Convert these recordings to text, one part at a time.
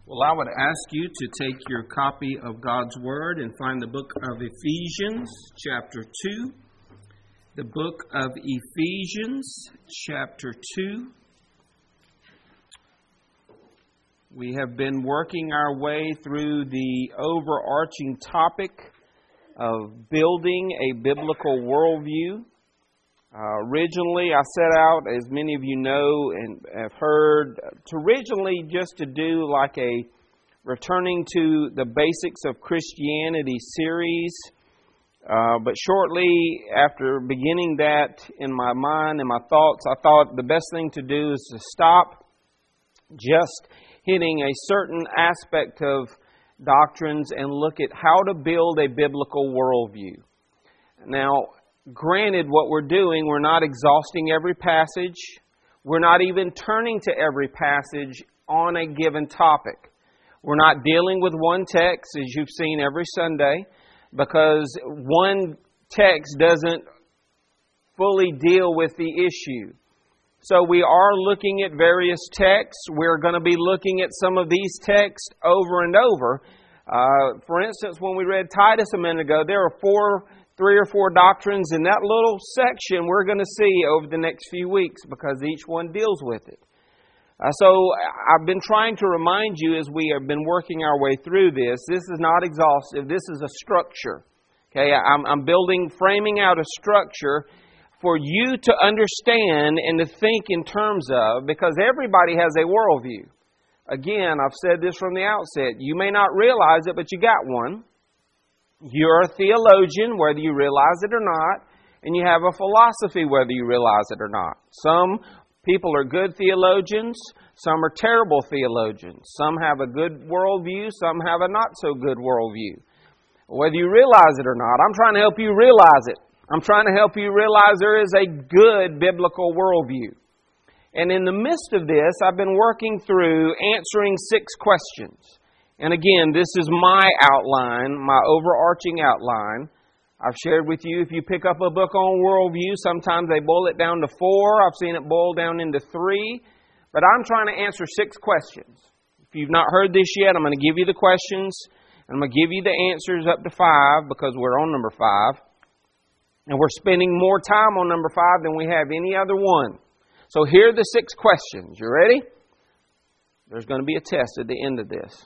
Well, I would ask you to take your copy of God's Word and find the book of Ephesians, chapter 2. The book of Ephesians, chapter 2. We have been working our way through the overarching topic of building a biblical worldview. Originally, I set out, as many of you know and have heard, just to do like a returning to the basics of Christianity series. But shortly after beginning that in my mind and my thoughts, I thought the best thing to do is to stop just hitting a certain aspect of doctrines and look at how to build a biblical worldview. Now, granted, what we're doing, we're not exhausting every passage. We're not even turning to every passage on a given topic. We're not dealing with one text, as you've seen every Sunday, because one text doesn't fully deal with the issue. So we are looking at various texts. We're going to be looking at some of these texts over and over. For instance, when we read Titus a minute ago, there are three or four doctrines in that little section we're going to see over the next few weeks because each one deals with it. So I've been trying to remind you as we have been working our way through this is not exhaustive. This is a structure. Okay, I'm framing out a structure for you to understand and to think in terms of, because everybody has a worldview. Again, I've said this from the outset. You may not realize it, but you got one. You're a theologian, whether you realize it or not, and you have a philosophy, whether you realize it or not. Some people are good theologians, some are terrible theologians. Some have a good worldview, some have a not-so-good worldview. Whether you realize it or not, I'm trying to help you realize it. I'm trying to help you realize there is a good biblical worldview. And in the midst of this, I've been working through answering 6 questions. And again, this is my outline, my overarching outline. I've shared with you, if you pick up a book on worldview, sometimes they boil it down to 4. I've seen it boil down into 3. But I'm trying to answer 6 questions. If you've not heard this yet, I'm going to give you the questions. And I'm going to give you the answers up to 5 because we're on number 5. And we're spending more time on number 5 than we have any other one. So here are the 6 questions. You ready? There's going to be a test at the end of this.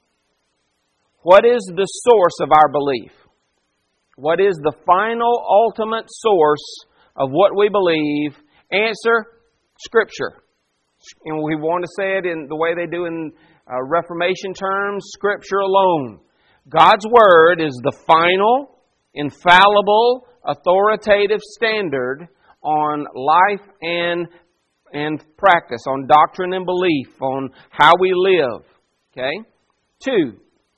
What is the source of our belief? What is the final, ultimate source of what we believe? Answer, Scripture. And we want to say it in the way they do in Reformation terms, Scripture alone. God's Word is the final, infallible, authoritative standard on life and practice, on doctrine and belief, on how we live. Okay? 2.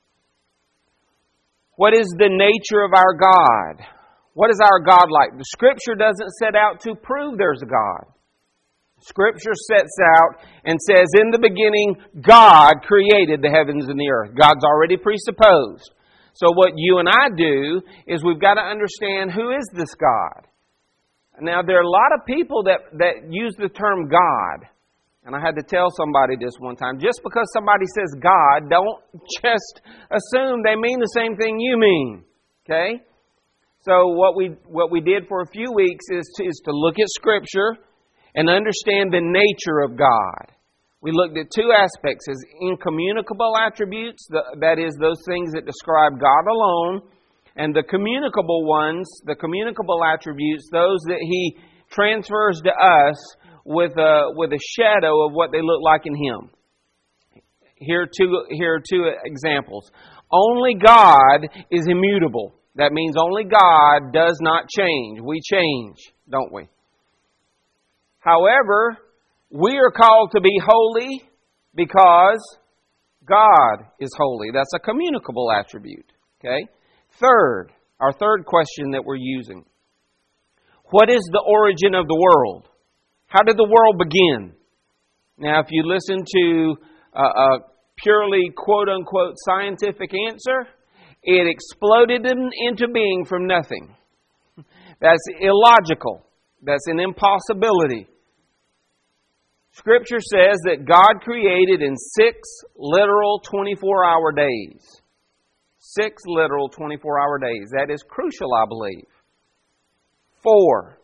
What is the nature of our God? What is our God like? The Scripture doesn't set out to prove there's a God. Scripture sets out and says, in the beginning, God created the heavens and the earth. God's already presupposed. So what you and I do is we've got to understand, who is this God? Now, there are a lot of people that use the term God. And I had to tell somebody this one time. Just because somebody says God, don't just assume they mean the same thing you mean. Okay? So what we did for a few weeks is to look at Scripture and understand the nature of God. We looked at 2 aspects: as incommunicable attributes, that is, those things that describe God alone, and the communicable ones, the communicable attributes, those that He transfers to us with a shadow of what they look like in Him. Here are 2 examples. Only God is immutable. That means only God does not change. We change, don't we? However, we are called to be holy because God is holy. That's a communicable attribute. Okay? Our third question that we're using. What is the origin of the world? How did the world begin? Now, if you listen to a purely quote-unquote scientific answer, it exploded into being from nothing. That's illogical. That's an impossibility. Scripture says that God created in 6 literal 24-hour days. 6 literal 24-hour days. That is crucial, I believe. 4.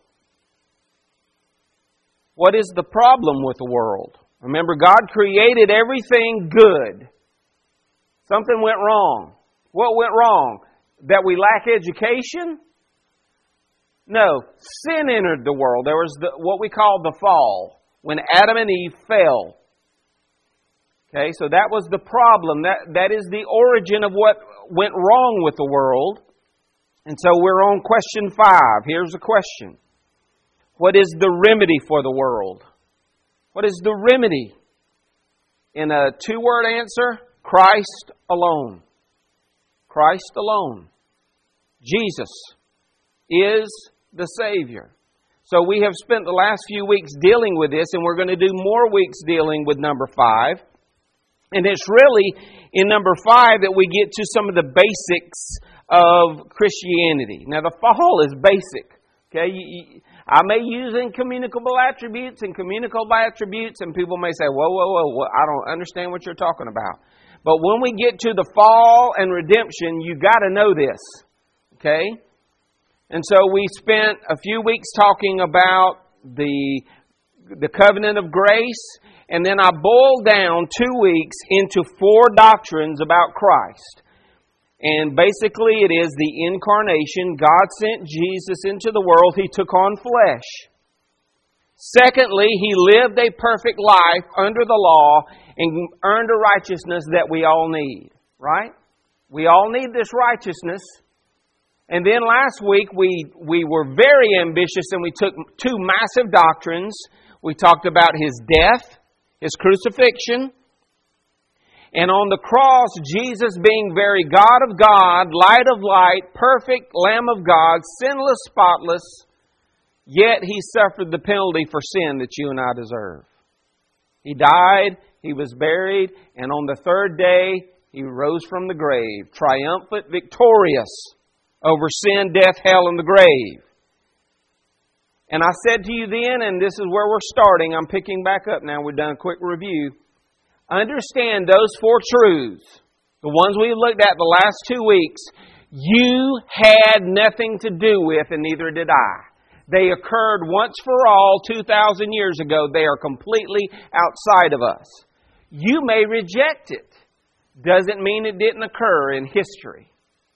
What is the problem with the world? Remember, God created everything good. Something went wrong. What went wrong? That we lack education? No. Sin entered the world. There was what we call the fall, when Adam and Eve fell. Okay, so that was the problem. That is the origin of what went wrong with the world. And so we're on question 5. Here's the question. What is the remedy for the world? What is the remedy? In a 2-word answer, Christ alone. Christ alone. Jesus is the Savior. So we have spent the last few weeks dealing with this, and we're going to do more weeks dealing with number 5. And it's really in number 5 that we get to some of the basics of Christianity. Now, the fall is basic. Okay, I may use incommunicable attributes and communicable attributes, and people may say, whoa, I don't understand what you're talking about. But when we get to the fall and redemption, you got to know this. Okay? And so we spent a few weeks talking about the covenant of grace, and then I boiled down 2 weeks into 4 doctrines about Christ. And basically it is the incarnation. God sent Jesus into the world. He took on flesh. Secondly, He lived a perfect life under the law and earned a righteousness that we all need. Right? We all need this righteousness. And then last week we were very ambitious and we took 2 massive doctrines. We talked about His death, His crucifixion, and on the cross, Jesus being very God of God, light of light, perfect Lamb of God, sinless, spotless, yet He suffered the penalty for sin that you and I deserve. He died, He was buried, and on the 3rd day, He rose from the grave, triumphant, victorious over sin, death, hell, and the grave. And I said to you then, and this is where we're starting, I'm picking back up now, we've done a quick review. Understand those 4 truths, the ones we've looked at the last 2 weeks, you had nothing to do with, and neither did I. They occurred once for all 2,000 years ago. They are completely outside of us. You may reject it. Doesn't mean it didn't occur in history.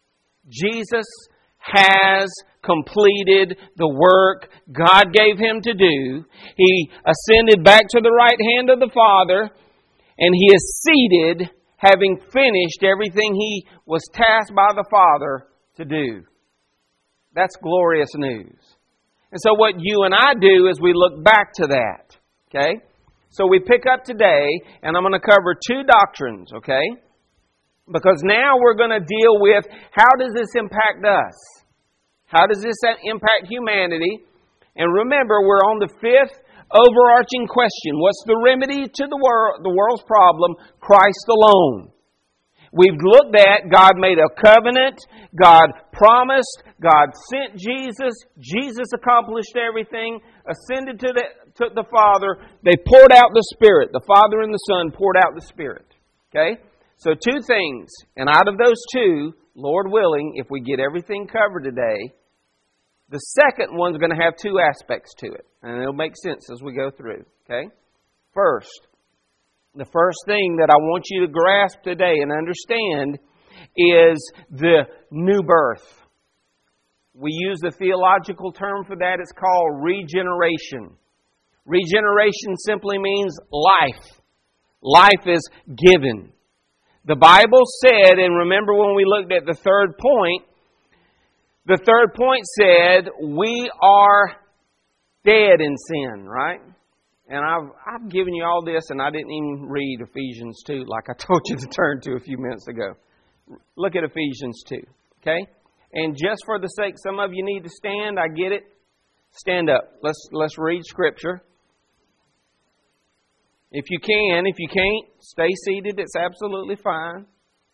Jesus has completed the work God gave Him to do. He ascended back to the right hand of the Father, and He is seated, having finished everything He was tasked by the Father to do. That's glorious news. And so what you and I do is we look back to that. Okay? So we pick up today, and I'm going to cover 2 doctrines, okay? Because now we're going to deal with how does this impact us? How does this impact humanity? And remember, we're on the 5th overarching question. What's the remedy to the world's problem? Christ alone. We've looked at God made a covenant, God promised, God sent Jesus, Jesus accomplished everything, ascended to the Father, they poured out the Spirit, the Father and the Son poured out the Spirit. Okay? So 2 things, and out of those 2, Lord willing, if we get everything covered today, the second one's going to have 2 aspects to it. And it'll make sense as we go through. Okay? First, the first thing that I want you to grasp today and understand is the new birth. We use the theological term for that. It's called regeneration. Regeneration simply means life. Life is given. The Bible said, and remember when we looked at the 3rd point, the 3rd point said, we are dead in sin, right? And I've given you all this, and I didn't even read Ephesians 2 like I told you to turn to a few minutes ago. Look at Ephesians 2, okay? And just for the sake, some of you need to stand, I get it. Stand up. Let's read Scripture. If you can, if you can't, stay seated. It's absolutely fine.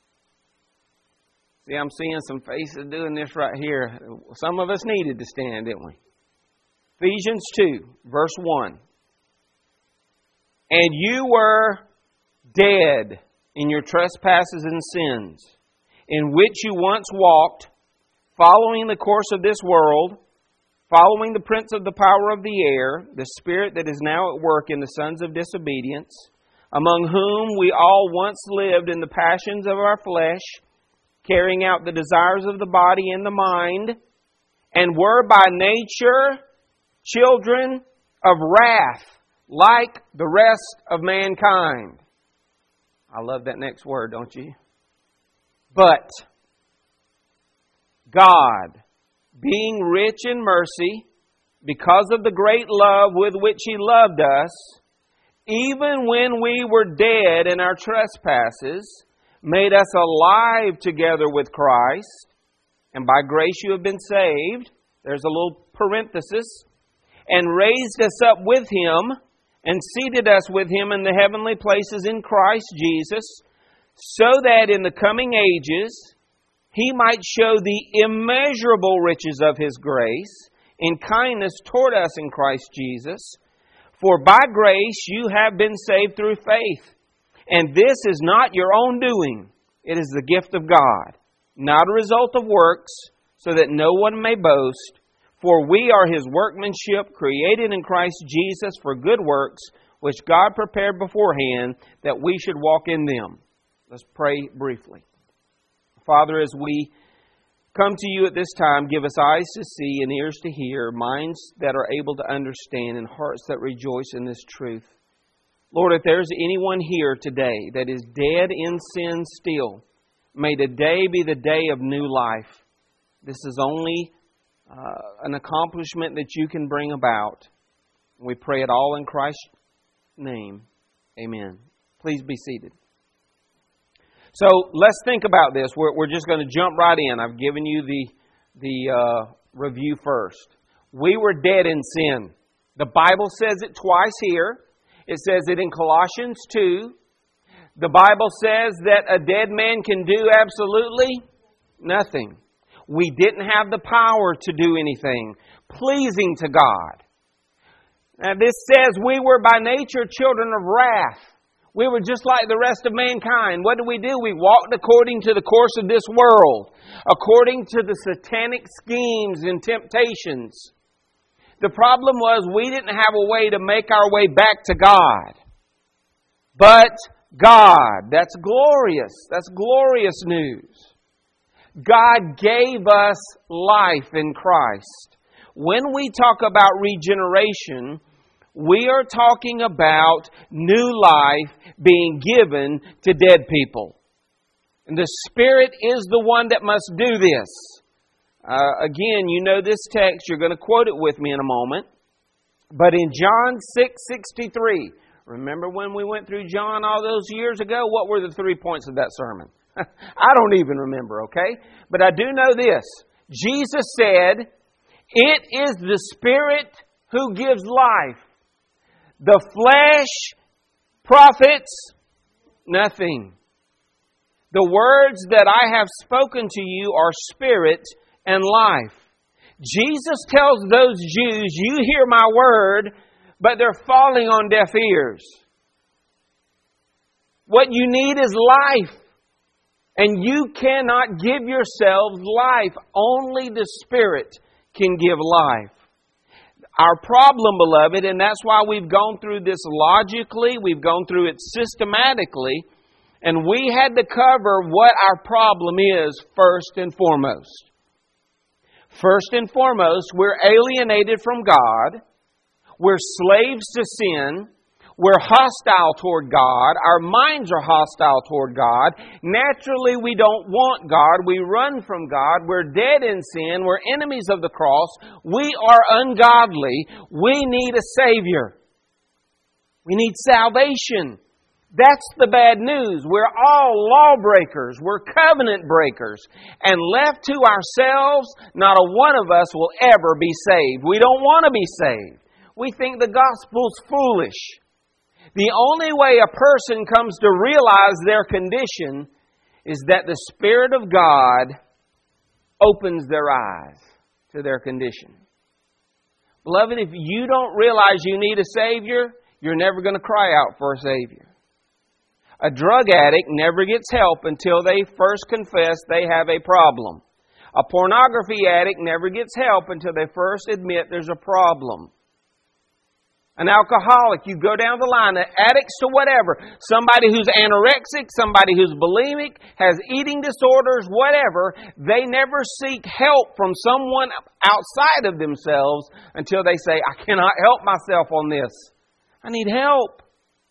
See, I'm seeing some faces doing this right here. Some of us needed to stand, didn't we? Ephesians 2, verse 1. And you were dead in your trespasses and sins, in which you once walked, following the course of this world, following the prince of the power of the air, the spirit that is now at work in the sons of disobedience, among whom we all once lived in the passions of our flesh, carrying out the desires of the body and the mind, and were by nature children of wrath, like the rest of mankind. I love that next word, don't you? But God, being rich in mercy, because of the great love with which He loved us, even when we were dead in our trespasses, made us alive together with Christ, and by grace you have been saved. There's a little parenthesis. And raised us up with Him, and seated us with Him in the heavenly places in Christ Jesus, so that in the coming ages He might show the immeasurable riches of His grace in kindness toward us in Christ Jesus. For by grace you have been saved through faith. And this is not your own doing. It is the gift of God, not a result of works, so that no one may boast. For we are His workmanship, created in Christ Jesus for good works, which God prepared beforehand that we should walk in them. Let's pray briefly. Father, as we come to You at this time, give us eyes to see and ears to hear, minds that are able to understand, and hearts that rejoice in this truth. Lord, if there's anyone here today that is dead in sin still, may today be the day of new life. This is only an accomplishment that You can bring about. We pray it all in Christ's name. Amen. Please be seated. So let's think about this. We're just going to jump right in. I've given you the review first. We were dead in sin. The Bible says it twice here. It says it in Colossians 2. The Bible says that a dead man can do absolutely nothing. We didn't have the power to do anything pleasing to God. Now this says we were by nature children of wrath. We were just like the rest of mankind. What did? We walked according to the course of this world, according to the satanic schemes and temptations. The problem was we didn't have a way to make our way back to God. But God, that's glorious. That's glorious news. God gave us life in Christ. When we talk about regeneration, we are talking about new life being given to dead people. And the Spirit is the one that must do this. Again, you know this text. You're going to quote it with me in a moment. But in John 6:63, remember when we went through John all those years ago? What were the 3 points of that sermon? I don't even remember, okay? But I do know this. Jesus said, "It is the Spirit who gives life. The flesh profits nothing. The words that I have spoken to you are spirit and life." Jesus tells those Jews, "You hear my word, but they're falling on deaf ears. What you need is life. And you cannot give yourselves life. Only the Spirit can give life." Our problem, beloved, and that's why we've gone through this logically, we've gone through it systematically, and we had to cover what our problem is first and foremost. First and foremost, we're alienated from God. We're slaves to sin. We're hostile toward God. Our minds are hostile toward God. Naturally, we don't want God. We run from God. We're dead in sin. We're enemies of the cross. We are ungodly. We need a Savior. We need salvation. That's the bad news. We're all lawbreakers. We're covenant breakers. And left to ourselves, not a one of us will ever be saved. We don't want to be saved. We think the gospel's foolish. The only way a person comes to realize their condition is that the Spirit of God opens their eyes to their condition. Beloved, if you don't realize you need a Savior, you're never going to cry out for a Savior. A drug addict never gets help until they first confess they have a problem. A pornography addict never gets help until they first admit there's a problem. An alcoholic, you go down the line, addicts to whatever, somebody who's anorexic, somebody who's bulimic, has eating disorders, whatever, they never seek help from someone outside of themselves until they say, I cannot help myself on this. I need help.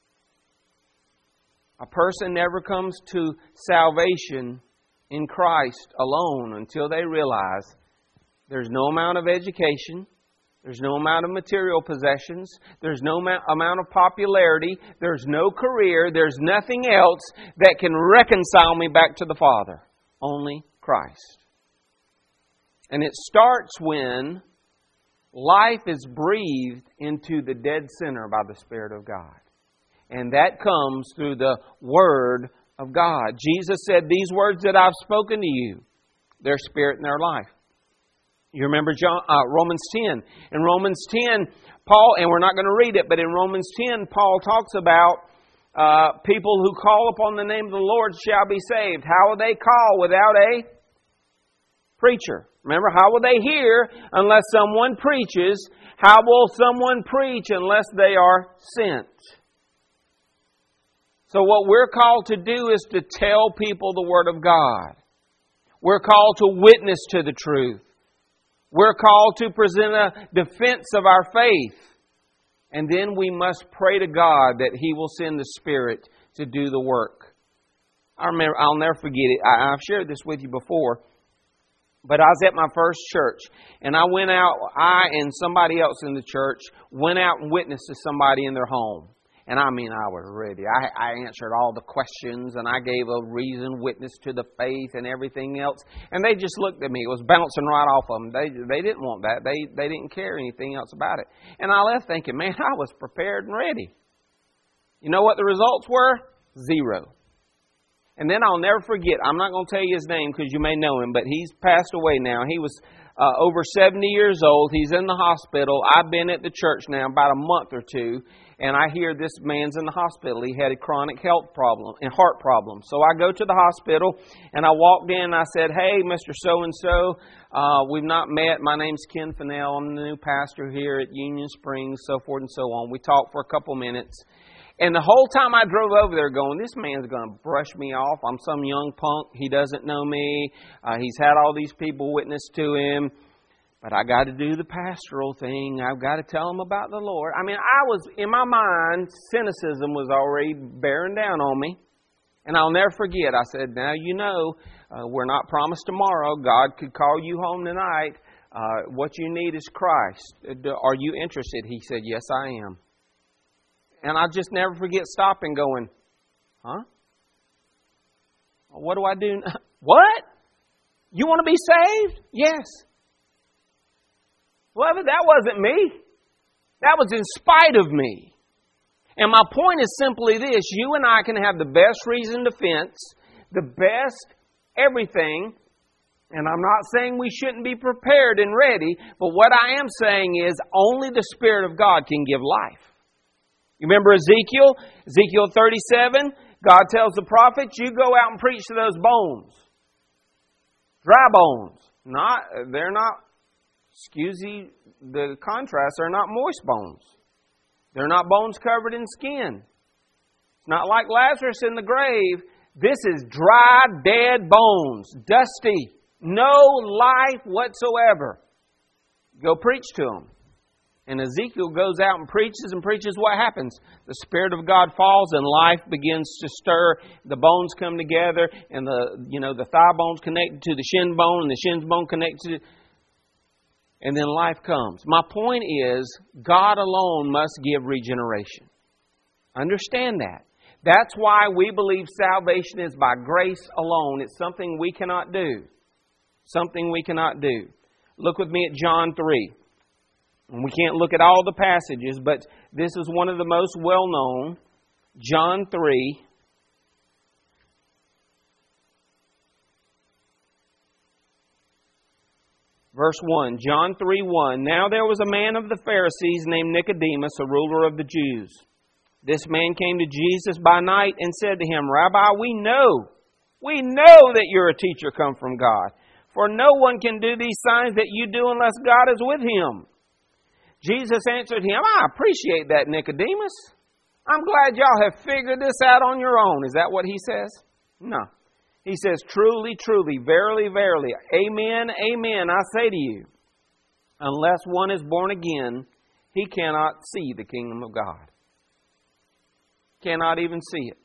A person never comes to salvation in Christ alone until they realize there's no amount of education, there's no amount of material possessions, there's no amount of popularity, there's no career, there's nothing else that can reconcile me back to the Father. Only Christ. And it starts when life is breathed into the dead sinner by the Spirit of God. And that comes through the Word of God. Jesus said, these words that I've spoken to you, their spirit and their life. You remember Romans 10. In Romans 10, Paul, and we're not going to read it, but in Romans 10, Paul talks about people who call upon the name of the Lord shall be saved. How will they call without a preacher? Remember, how will they hear unless someone preaches? How will someone preach unless they are sent? So what we're called to do is to tell people the Word of God. We're called to witness to the truth. We're called to present a defense of our faith. And then we must pray to God that He will send the Spirit to do the work. I'll never forget it. I've shared this with you before. But I was at my first church. And I went out, I and somebody else in the church went out and witnessed to somebody in their home. And I mean, I was ready. I answered all the questions and I gave a reasoned witness to the faith and everything else. And they just looked at me. It was bouncing right off of them. They didn't want that. They didn't care anything else about it. And I left thinking, man, I was prepared and ready. You know what the results were? 0. And then I'll never forget, I'm not going to tell you his name because you may know him, but he's passed away now. He was over 70 years old. He's in the hospital. I've been at the church now about a month or two. And I hear this man's in the hospital. He had a chronic health problem and heart problem. So I go to the hospital and I walked in and I said, hey, Mr. So-and-so, we've not met. My name's Ken Fennell. I'm the new pastor here at Union Springs, so forth and so on. We talked for a couple minutes. And the whole time I drove over there going, this man's going to brush me off. I'm some young punk. He doesn't know me. He's had all these people witness to him. But I got to do the pastoral thing. I've got to tell them about the Lord. I mean, I was, in my mind, cynicism was already bearing down on me. And I'll never forget, I said, now you know, we're not promised tomorrow. God could call you home tonight. What you need is Christ. Are you interested? He said, yes, I am. And I'll just never forget stopping going, huh? What do I do? What? You want to be saved? Yes. Well, that wasn't me. That was in spite of me. And my point is simply this. You and I can have the best reasoned defense, the best everything. And I'm not saying we shouldn't be prepared and ready. But what I am saying is only the Spirit of God can give life. You remember Ezekiel? Ezekiel 37. God tells the prophets, you go out and preach to those bones. Dry bones. They're not, excuse the contrast, they're not moist bones. They're not bones covered in skin. It's not like Lazarus in the grave. This is dry, dead bones. Dusty. No life whatsoever. Go preach to them. And Ezekiel goes out and preaches. What happens? The Spirit of God falls and life begins to stir. The bones come together and the thigh bones connect to the shin bone and the shin bone connects to... And then life comes. My point is, God alone must give regeneration. Understand that. That's why we believe salvation is by grace alone. It's something we cannot do. Something we cannot do. Look with me at John 3. And we can't look at all the passages, but this is one of the most well-known. John 3. Verse 1. John 3:1. Now there was a man of the Pharisees named Nicodemus, a ruler of the Jews. This man came to Jesus by night and said to Him, Rabbi, we know that you're a teacher come from God. For no one can do these signs that you do unless God is with him. Jesus answered him, I appreciate that, Nicodemus. I'm glad y'all have figured this out on your own. Is that what he says? No. He says, truly, truly, verily, verily, amen, amen, I say to you, unless one is born again, he cannot see the kingdom of God. Cannot even see it.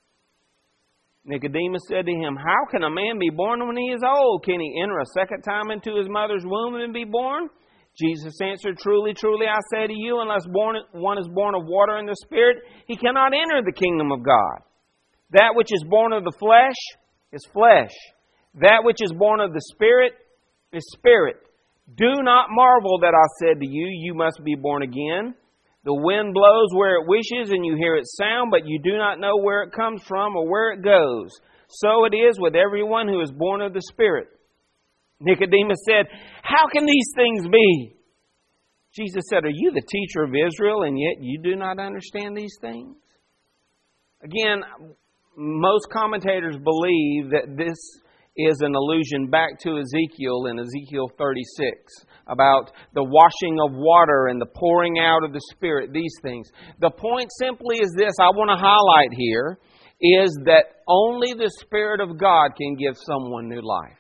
Nicodemus said to him, how can a man be born when he is old? Can he enter a second time into his mother's womb and be born? Jesus answered, truly, truly, I say to you, unless one is born of water and the Spirit, he cannot enter the kingdom of God. That which is born of the flesh is flesh. That which is born of the Spirit is spirit. Do not marvel that I said to you, you must be born again. The wind blows where it wishes, and you hear its sound, but you do not know where it comes from or where it goes. So it is with everyone who is born of the Spirit. Nicodemus said, how can these things be? Jesus said, are you the teacher of Israel, and yet you do not understand these things? Again, most commentators believe that this is an allusion back to Ezekiel in Ezekiel 36 about the washing of water and the pouring out of the Spirit, these things. The point simply is this, I want to highlight here, is that only the Spirit of God can give someone new life.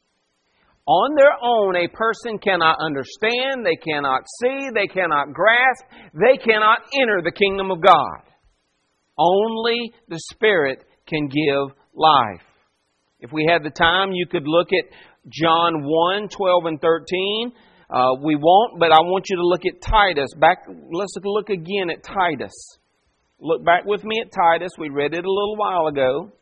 On their own, a person cannot understand, they cannot see, they cannot grasp, they cannot enter the kingdom of God. Only the Spirit can give life. If we had the time, you could look at John 1, 12 and 13. We won't, but I want you to look at Titus. Let's look again at Titus. Look back with me at Titus. We read it a little while ago.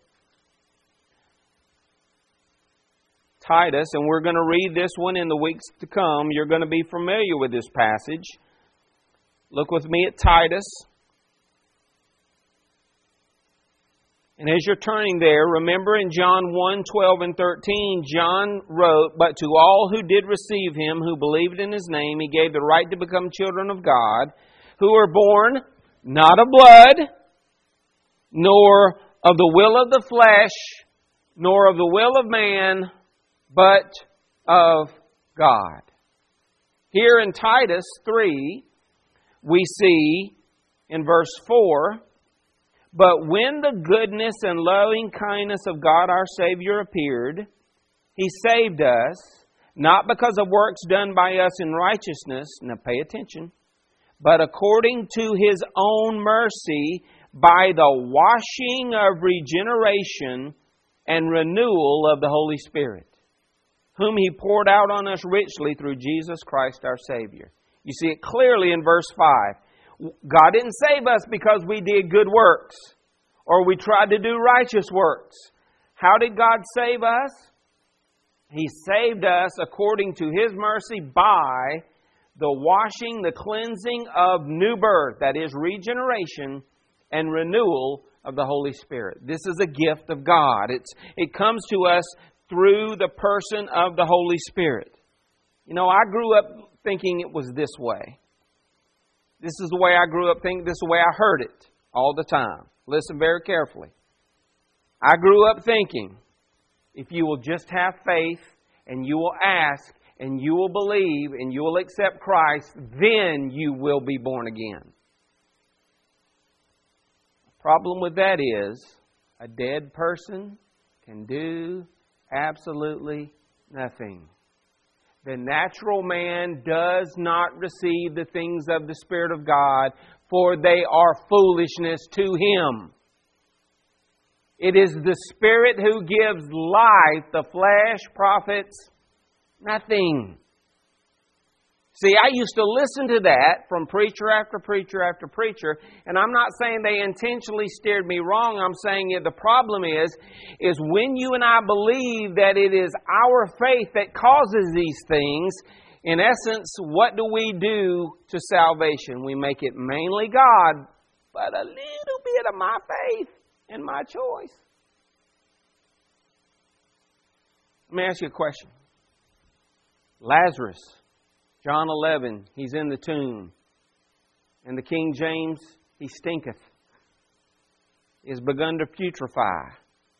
Titus, and we're going to read this one in the weeks to come. You're going to be familiar with this passage. Look with me at Titus. And as you're turning there, remember in John 1, 12 and 13, John wrote, but to all who did receive Him, who believed in His name, He gave the right to become children of God, who are born not of blood, nor of the will of the flesh, nor of the will of man, but of God. Here in Titus 3, we see in verse 4, but when the goodness and loving kindness of God our Savior appeared, He saved us, not because of works done by us in righteousness, now pay attention, but according to His own mercy, by the washing of regeneration and renewal of the Holy Spirit, whom He poured out on us richly through Jesus Christ our Savior. You see it clearly in verse 5. God didn't save us because we did good works or we tried to do righteous works. How did God save us? He saved us according to His mercy by the washing, the cleansing of new birth, that is regeneration and renewal of the Holy Spirit. This is a gift of God. It comes to us through the person of the Holy Spirit. You know, I grew up thinking it was this way. This is the way I grew up thinking. This is the way I heard it all the time. Listen very carefully. I grew up thinking, if you will just have faith and you will ask and you will believe and you will accept Christ, then you will be born again. The problem with that is a dead person can do absolutely nothing. The natural man does not receive the things of the Spirit of God, for they are foolishness to him. It is the Spirit who gives life. The flesh profits nothing. See, I used to listen to that from preacher after preacher after preacher, and I'm not saying they intentionally steered me wrong. I'm saying the problem is when you and I believe that it is our faith that causes these things, in essence, what do we do to salvation? We make it mainly God, but a little bit of my faith and my choice. Let me ask you a question. Lazarus, John 11, he's in the tomb. And the King James, he stinketh. is begun to putrefy.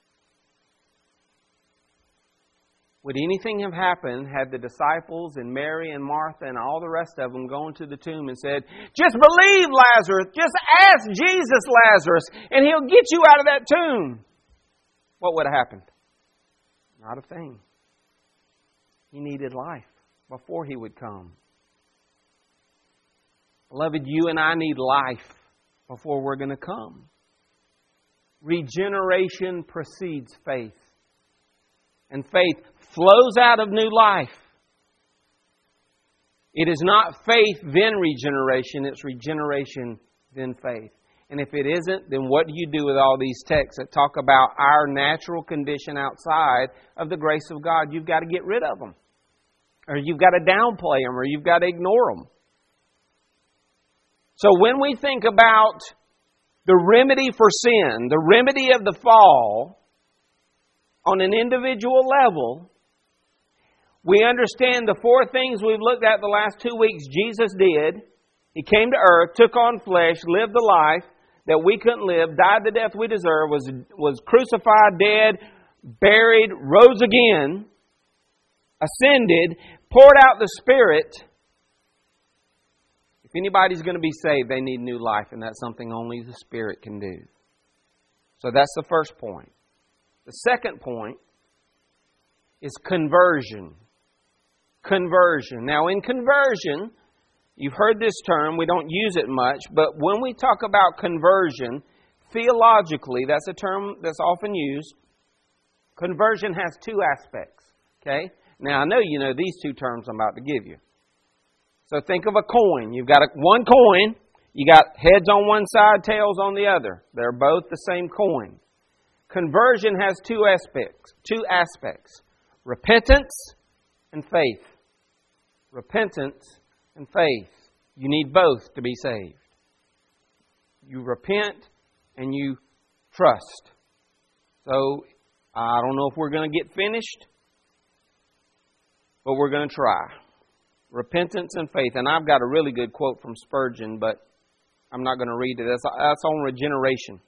Would anything have happened had the disciples and Mary and Martha and all the rest of them gone to the tomb and said, just believe, Lazarus, just ask Jesus, Lazarus, and He'll get you out of that tomb? What would have happened? Not a thing. He needed life before He would come. Beloved, you and I need life before we're going to come. Regeneration precedes faith. And faith flows out of new life. It is not faith, then regeneration. It's regeneration, then faith. And if it isn't, then what do you do with all these texts that talk about our natural condition outside of the grace of God? You've got to get rid of them. Or you've got to downplay them, or you've got to ignore them. So when we think about the remedy for sin, the remedy of the fall, on an individual level, we understand the four things we've looked at the last 2 weeks Jesus did. He came to earth, took on flesh, lived the life that we couldn't live, died the death we deserve, was crucified, dead, buried, rose again, ascended, poured out the Spirit. If anybody's going to be saved, they need new life, and that's something only the Spirit can do. So that's the first point. The second point is conversion. Conversion. Now, in conversion, you've heard this term. We don't use it much. But when we talk about conversion, theologically, that's a term that's often used. Conversion has two aspects. Okay? Now, I know you know these two terms I'm about to give you. So think of a coin. You've got one coin. You got heads on one side, tails on the other. They're both the same coin. Conversion has two aspects. Repentance and faith. Repentance and faith. You need both to be saved. You repent and you trust. So, I don't know if we're going to get finished, but we're going to try. Repentance and faith. And I've got a really good quote from Spurgeon, but I'm not going to read it. That's on regeneration.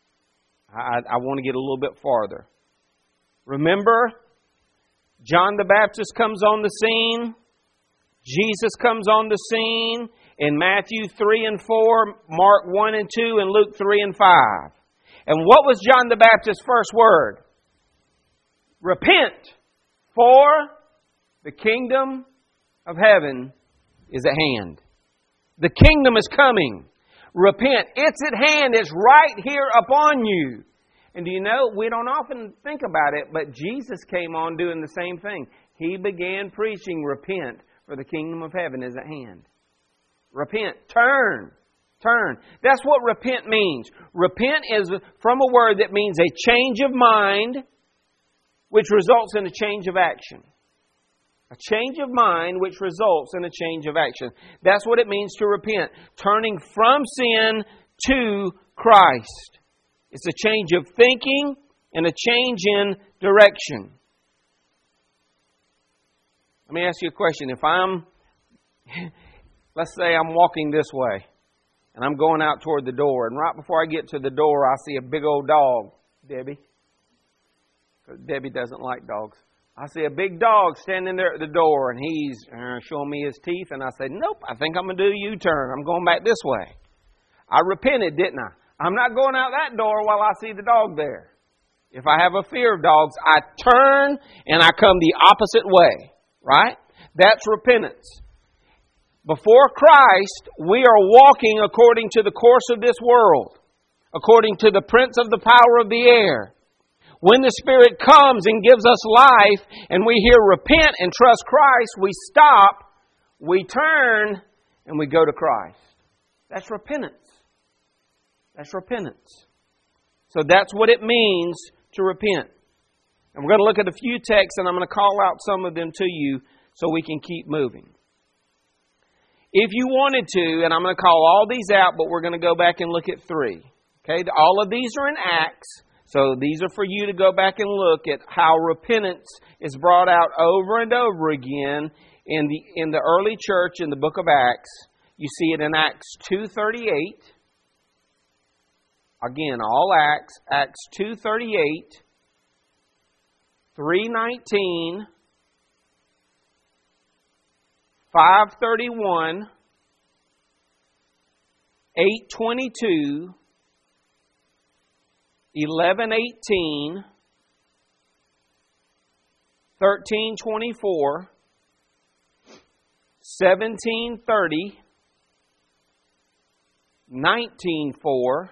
I want to get a little bit farther. Remember, John the Baptist comes on the scene. Jesus comes on the scene in Matthew 3 and 4, Mark 1 and 2, and Luke 3 and 5. And what was John the Baptist's first word? Repent, for the kingdom of heaven is at hand. The kingdom is coming. Repent. It's at hand. It's right here upon you. And do you know, we don't often think about it, but Jesus came on doing the same thing. He began preaching, repent, for the kingdom of heaven is at hand. Repent. Turn. Turn. That's what repent means. Repent is from a word that means a change of mind, which results in a change of action. A change of mind which results in a change of action. That's what it means to repent. Turning from sin to Christ. It's a change of thinking and a change in direction. Let me ask you a question. Let's say I'm walking this way and I'm going out toward the door, and right before I get to the door, I see a big old dog, Debbie. Debbie doesn't like dogs. I see a big dog standing there at the door, and he's showing me his teeth, and I say, nope, I think I'm going to do a U-turn. I'm going back this way. I repented, didn't I? I'm not going out that door while I see the dog there. If I have a fear of dogs, I turn and I come the opposite way, right? That's repentance. Before Christ, we are walking according to the course of this world, according to the prince of the power of the air. When the Spirit comes and gives us life and we hear repent and trust Christ, we stop, we turn, and we go to Christ. That's repentance. That's repentance. So that's what it means to repent. And we're going to look at a few texts, and I'm going to call out some of them to you so we can keep moving. If you wanted to, and I'm going to call all these out, but we're going to go back and look at 3. Okay, all of these are in Acts. So these are for you to go back and look at how repentance is brought out over and over again in the early church in the book of Acts. You see it in Acts 2:38. Again, all Acts. Acts 2:38, 3:19, 5:31, 8:22, 11:18, 13:24, 17:30, 19:4,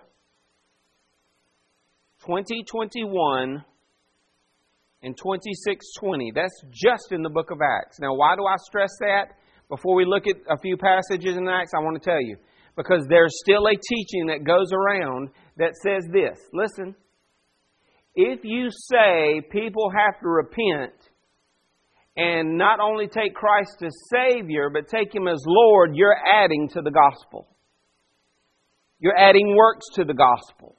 20:21, and 26:20. That's just in the book of Acts. Now, why do I stress that? Before we look at a few passages in Acts, I want to tell you. Because there's still a teaching that goes around that says this. Listen, if you say people have to repent and not only take Christ as Savior, but take Him as Lord, you're adding to the gospel. You're adding works to the gospel.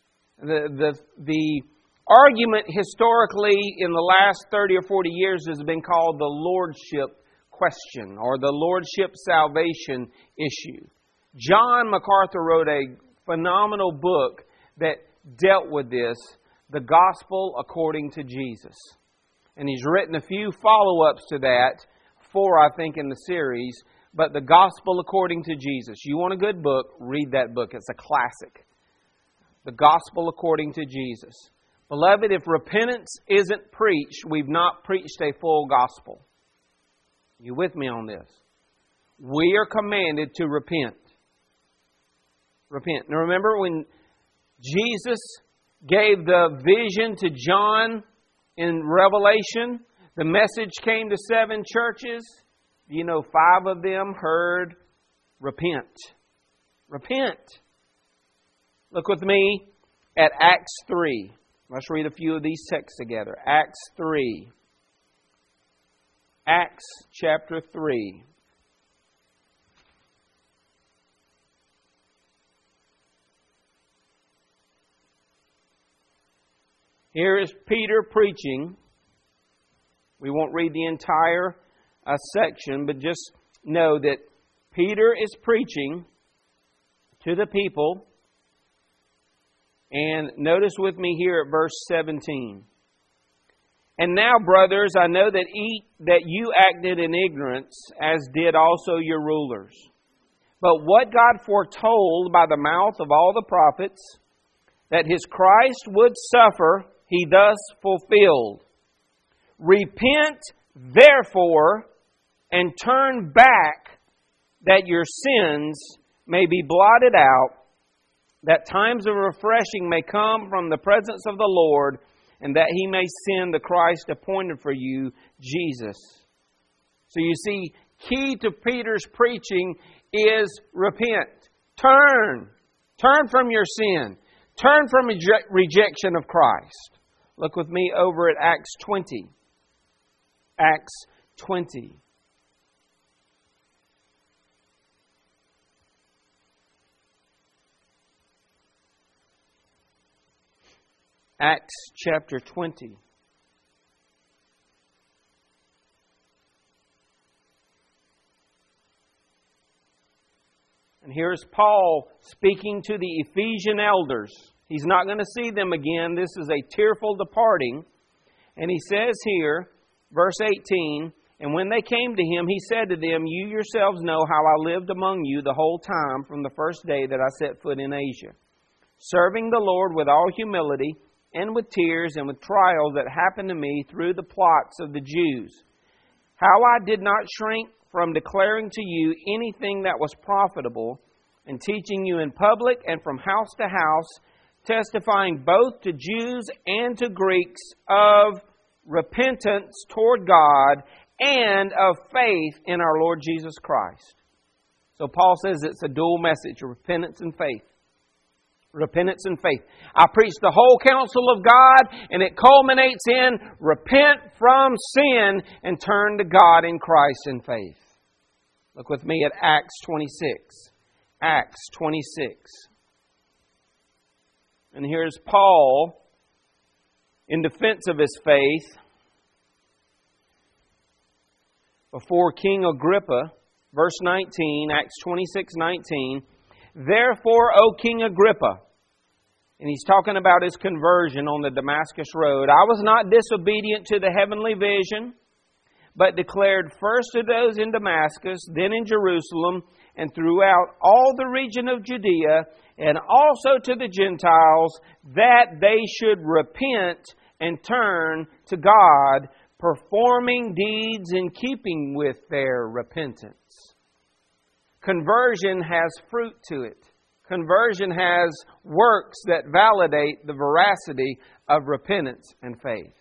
The argument historically in the last 30 or 40 years has been called the lordship question or the lordship salvation issue. John MacArthur wrote a phenomenal book that dealt with this, The Gospel According to Jesus. And he's written a few follow-ups to that, 4 I think in the series, but The Gospel According to Jesus. You want a good book, read that book. It's a classic. The Gospel According to Jesus. Beloved, if repentance isn't preached, we've not preached a full gospel. You with me on this? We are commanded to repent. Repent. Now remember when Jesus gave the vision to John in Revelation, the message came to 7 churches. You know, 5 of them heard, repent. Repent. Look with me at Acts 3. Let's read a few of these texts together. Acts 3. Acts chapter 3. Here is Peter preaching. We won't read the entire section, but just know that Peter is preaching to the people. And notice with me here at verse 17. And now, brothers, I know that you acted in ignorance, as did also your rulers. But what God foretold by the mouth of all the prophets, that His Christ would suffer, He thus fulfilled. Repent, therefore, and turn back, that your sins may be blotted out, that times of refreshing may come from the presence of the Lord, and that He may send the Christ appointed for you, Jesus. So you see, key to Peter's preaching is repent. Turn. Turn from your sin. Turn from rejection of Christ. Look with me over at Acts 20. Acts 20. Acts chapter 20. And here's Paul speaking to the Ephesian elders. He's not going to see them again. This is a tearful departing. And he says here, verse 18, and when they came to him, he said to them, you yourselves know how I lived among you the whole time from the first day that I set foot in Asia, serving the Lord with all humility and with tears and with trials that happened to me through the plots of the Jews. How I did not shrink from declaring to you anything that was profitable, and teaching you in public and from house to house, testifying both to Jews and to Greeks of repentance toward God and of faith in our Lord Jesus Christ. So Paul says it's a dual message, repentance and faith. Repentance and faith. I preach the whole counsel of God, and it culminates in repent from sin and turn to God in Christ in faith. Look with me at Acts 26. Acts 26. And here's Paul in defense of his faith before King Agrippa. Verse 19, Acts 26:19. Therefore, O King Agrippa, And he's talking about his conversion on the Damascus road. I was not disobedient to the heavenly vision, but declared first to those in Damascus, then in Jerusalem, and throughout all the region of Judea, and also to the Gentiles, that they should repent and turn to God, performing deeds in keeping with their repentance. Conversion has fruit to it. Conversion has works that validate the veracity of repentance and faith.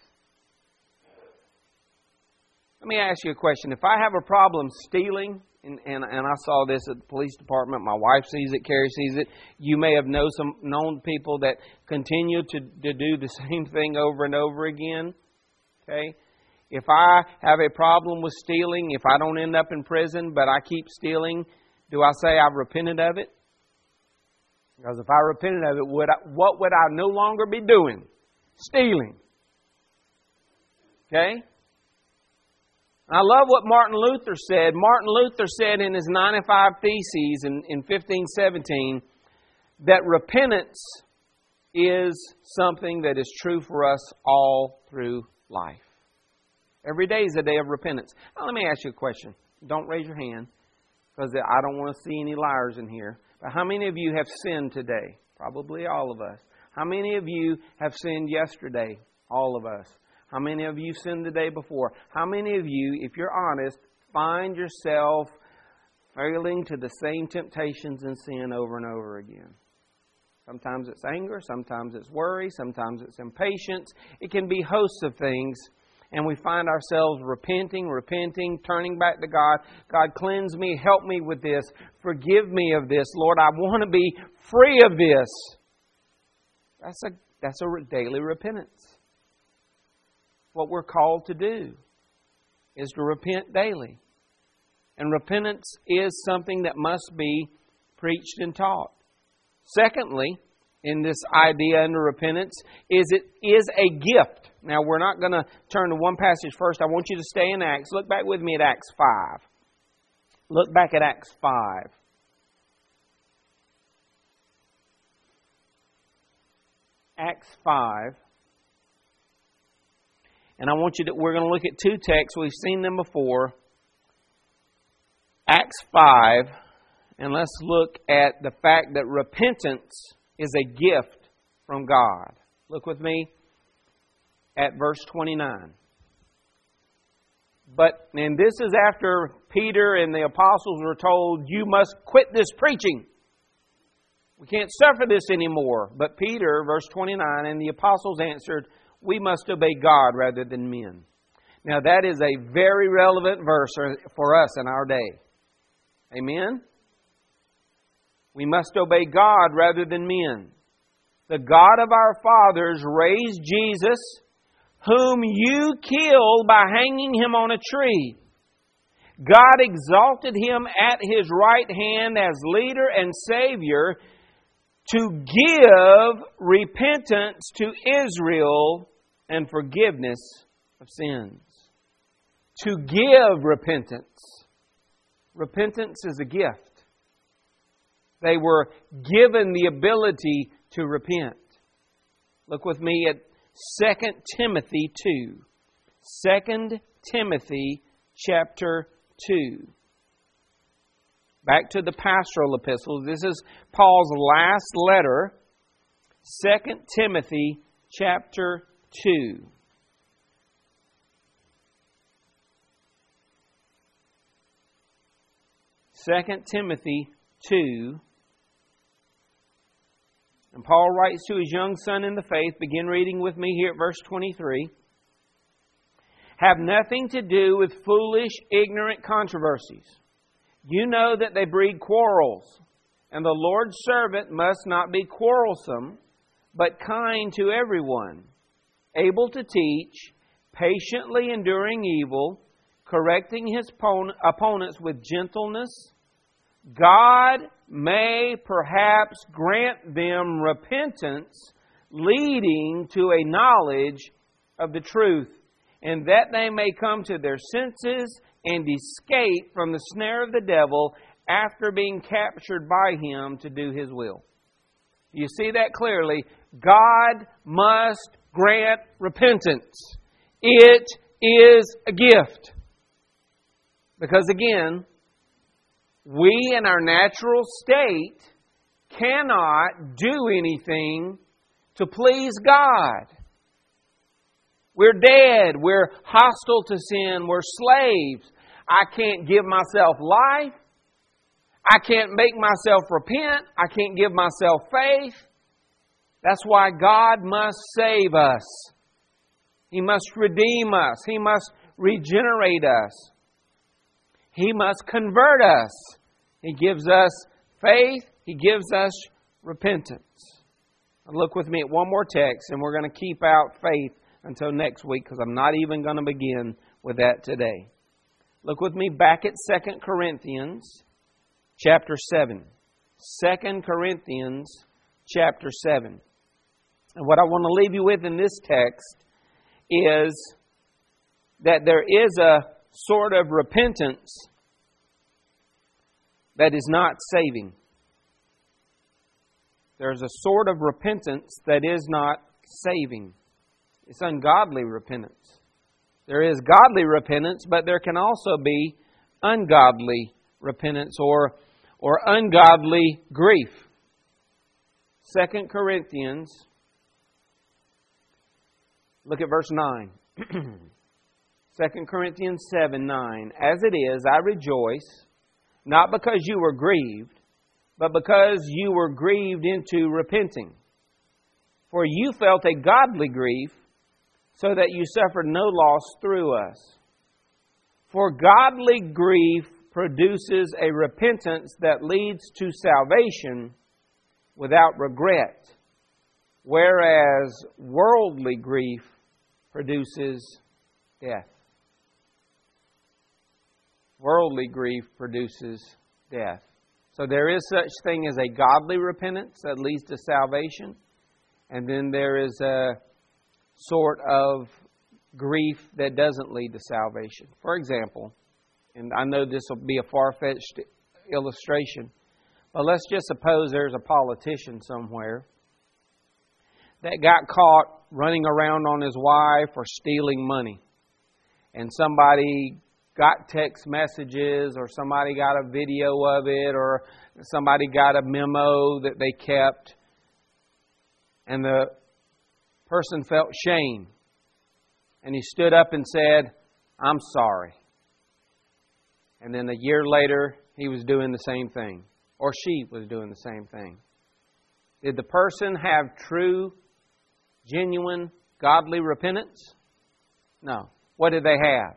Let me ask you a question. If I have a problem stealing, and I saw this at the police department, my wife sees it, Carrie sees it, you may have known people that continue to do the same thing over and over again. Okay? If I have a problem with stealing, if I don't end up in prison, but I keep stealing, do I say I've repented of it? Because if I repented of it, what would I no longer be doing? Stealing. Okay? I love what Martin Luther said. Martin Luther said in his 95 Theses in 1517 that repentance is something that is true for us all through life. Every day is a day of repentance. Now, let me ask you a question. Don't raise your hand, because I don't want to see any liars in here. But how many of you have sinned today? Probably all of us. How many of you have sinned yesterday? All of us. How many of you sinned the day before? How many of you, if you're honest, find yourself failing to the same temptations and sin over and over again? Sometimes it's anger, sometimes it's worry, sometimes it's impatience. It can be hosts of things. And we find ourselves repenting, turning back to God. God, cleanse me, help me with this. Forgive me of this. Lord, I want to be free of this. That's a daily repentance. What we're called to do is to repent daily. And repentance is something that must be preached and taught. Secondly, in this idea under repentance, is it is a gift. Now, we're not going to turn to one passage first. I want you to stay in Acts. Look back with me at Acts 5. Look back at Acts 5. Acts 5. And I want you to, we're going to look at two texts. We've seen them before. Acts 5. And let's look at the fact that repentance is a gift from God. Look with me at verse 29. And this is after Peter and the apostles were told, you must quit this preaching. We can't suffer this anymore. But Peter, verse 29, and the apostles answered, we must obey God rather than men. Now that is a very relevant verse for us in our day. Amen? We must obey God rather than men. The God of our fathers raised Jesus, whom you killed by hanging Him on a tree. God exalted Him at His right hand as leader and Savior to give repentance to Israel and forgiveness of sins. To give repentance. Repentance is a gift. They were given the ability to repent. Look with me at 2 Timothy 2. 2 Timothy chapter 2. Back to the pastoral epistles. This is Paul's last letter. 2 Timothy chapter 2. Second Timothy 2. And Paul writes to his young son in the faith. Begin reading with me here at verse 23. Have nothing to do with foolish, ignorant controversies. You know that they breed quarrels. And the Lord's servant must not be quarrelsome, but kind to everyone, able to teach, patiently enduring evil, correcting his opponents with gentleness. God may perhaps grant them repentance, leading to a knowledge of the truth, and that they may come to their senses and escape from the snare of the devil after being captured by him to do his will. You see that clearly. God must grant repentance. It is a gift. Because again, we in our natural state cannot do anything to please God. We're dead. We're hostile to sin. We're slaves. I can't give myself life. I can't make myself repent. I can't give myself faith. That's why God must save us. He must redeem us. He must regenerate us. He must convert us. He gives us faith. He gives us repentance. Look with me at one more text, and we're going to keep out faith until next week because I'm not even going to begin with that today. Look with me back at 2 Corinthians chapter 7. 2 Corinthians chapter 7. And what I want to leave you with in this text is that there is a sort of repentance that is not saving. There's a sort of repentance that is not saving. It's ungodly repentance. There is godly repentance, but there can also be ungodly repentance or ungodly grief. 2 Corinthians, look at verse 9. 2 Corinthians 7:9. As it is, I rejoice, not because you were grieved, but because you were grieved into repenting. For you felt a godly grief, so that you suffered no loss through us. For godly grief produces a repentance that leads to salvation without regret, whereas worldly grief produces death. Worldly grief produces death. So there is such thing as a godly repentance that leads to salvation. And then there is a sort of grief that doesn't lead to salvation. For example, and I know this will be a far-fetched illustration, but let's just suppose there's a politician somewhere that got caught running around on his wife or stealing money. And somebody got text messages, or somebody got a video of it, or somebody got a memo that they kept, and the person felt shame. And he stood up and said, "I'm sorry." And then a year later, he was doing the same thing, or she was doing the same thing. Did the person have true, genuine, godly repentance? No. What did they have?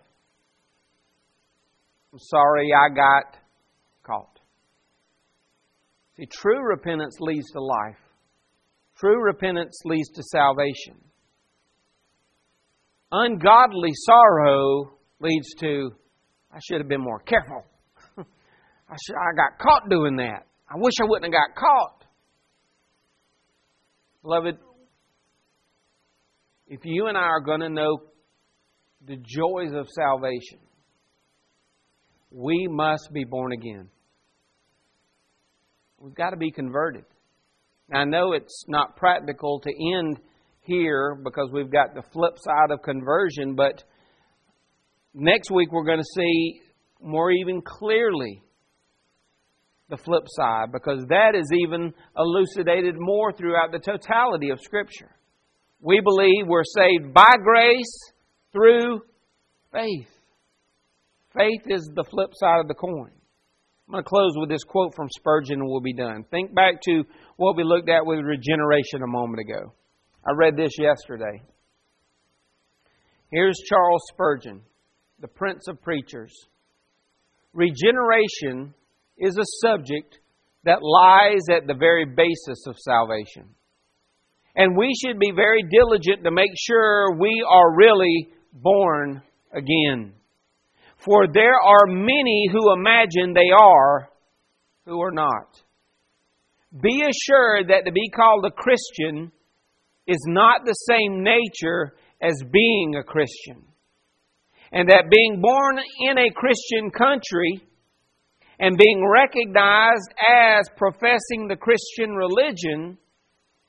"I'm sorry I got caught." See, true repentance leads to life. True repentance leads to salvation. Ungodly sorrow leads to, "I should have been more careful. I got caught doing that. I wish I wouldn't have got caught." Beloved, if you and I are going to know the joys of salvation, we must be born again. We've got to be converted. Now, I know it's not practical to end here because we've got the flip side of conversion, but next week we're going to see more even clearly the flip side, because that is even elucidated more throughout the totality of Scripture. We believe we're saved by grace through faith. Faith is the flip side of the coin. I'm going to close with this quote from Spurgeon and we'll be done. Think back to what we looked at with regeneration a moment ago. I read this yesterday. Here's Charles Spurgeon, the Prince of Preachers. Regeneration is a subject that lies at the very basis of salvation. And we should be very diligent to make sure we are really born again. For there are many who imagine they are, who are not. Be assured that to be called a Christian is not the same nature as being a Christian. And that being born in a Christian country and being recognized as professing the Christian religion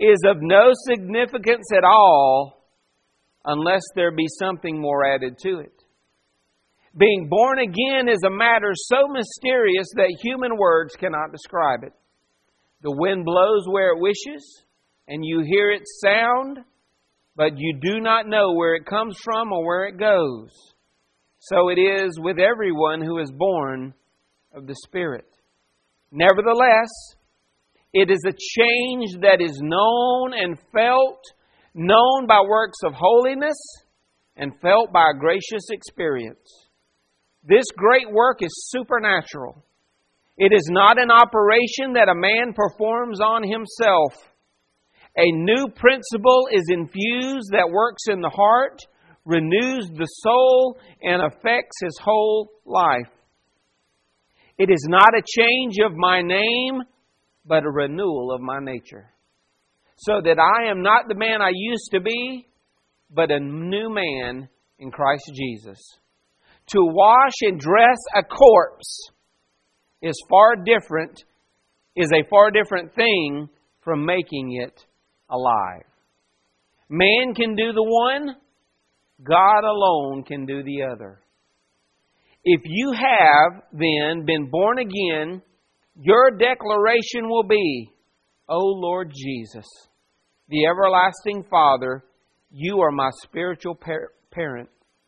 is of no significance at all unless there be something more added to it. Being born again is a matter so mysterious that human words cannot describe it. The wind blows where it wishes, and you hear its sound, but you do not know where it comes from or where it goes. So it is with everyone who is born of the Spirit. Nevertheless, it is a change that is known and felt, known by works of holiness and felt by a gracious experience. This great work is supernatural. It is not an operation that a man performs on himself. A new principle is infused that works in the heart, renews the soul, and affects his whole life. It is not a change of my name, but a renewal of my nature. So that I am not the man I used to be, but a new man in Christ Jesus. To wash and dress a corpse is a far different thing from making it alive. Man can do the one, God alone can do the other. If you have then been born again, your declaration will be, O Lord Jesus, the everlasting Father, you are my spiritual parent.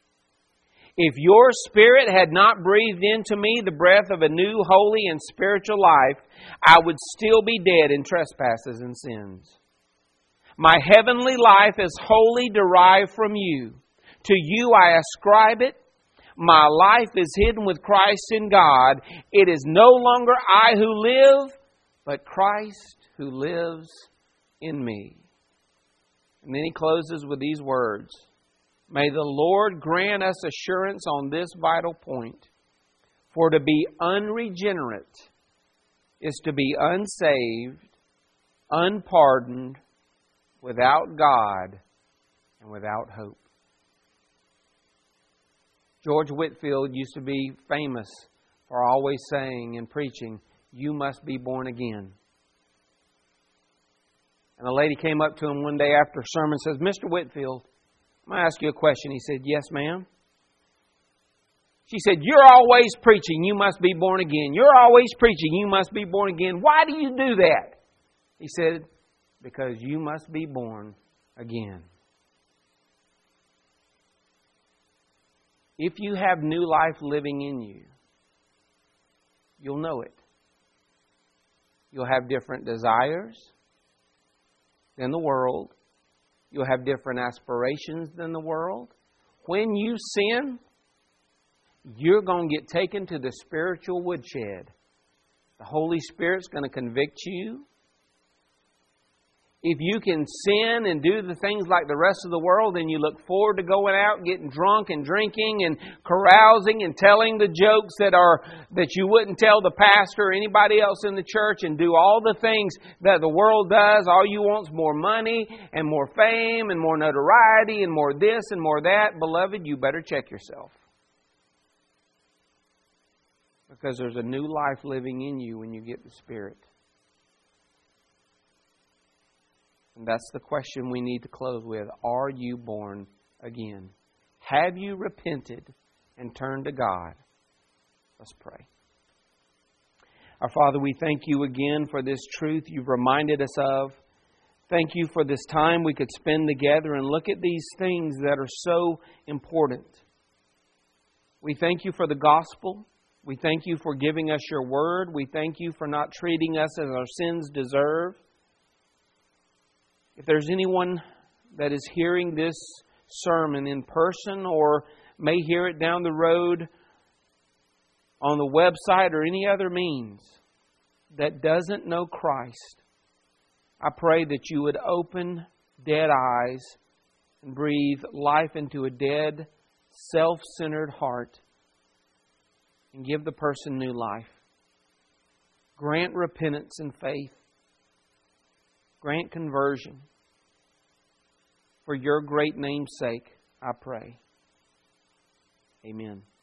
If your spirit had not breathed into me the breath of a new, holy, and spiritual life, I would still be dead in trespasses and sins. My heavenly life is wholly derived from you. To you I ascribe it. My life is hidden with Christ in God. It is no longer I who live, but Christ who lives in me. And then he closes with these words. May the Lord grant us assurance on this vital point. For to be unregenerate is to be unsaved, unpardoned, without God, and without hope. George Whitefield used to be famous for always saying and preaching, you must be born again. And a lady came up to him one day after a sermon and says, Mr. Whitefield, I'm going to ask you a question. He said, yes, ma'am. She said, you're always preaching, you must be born again. You're always preaching, you must be born again. Why do you do that? He said, because you must be born again. If you have new life living in you, you'll know it. You'll have different desires than the world. You'll have different aspirations than the world. When you sin, you're going to get taken to the spiritual woodshed. The Holy Spirit's going to convict you. If you can sin and do the things like the rest of the world, then you look forward to going out, getting drunk and drinking and carousing and telling the jokes that you wouldn't tell the pastor or anybody else in the church, and do all the things that the world does. All you want is more money and more fame and more notoriety and more this and more that. Beloved, you better check yourself. Because there's a new life living in you when you get the Spirit. And that's the question we need to close with. Are you born again? Have you repented and turned to God? Let's pray. Our Father, we thank you again for this truth you've reminded us of. Thank you for this time we could spend together and look at these things that are so important. We thank you for the gospel. We thank you for giving us your word. We thank you for not treating us as our sins deserve. If there's anyone that is hearing this sermon in person or may hear it down the road on the website or any other means that doesn't know Christ, I pray that you would open dead eyes and breathe life into a dead, self-centered heart and give the person new life. Grant repentance and faith. Grant conversion. For your great name's sake, I pray. Amen.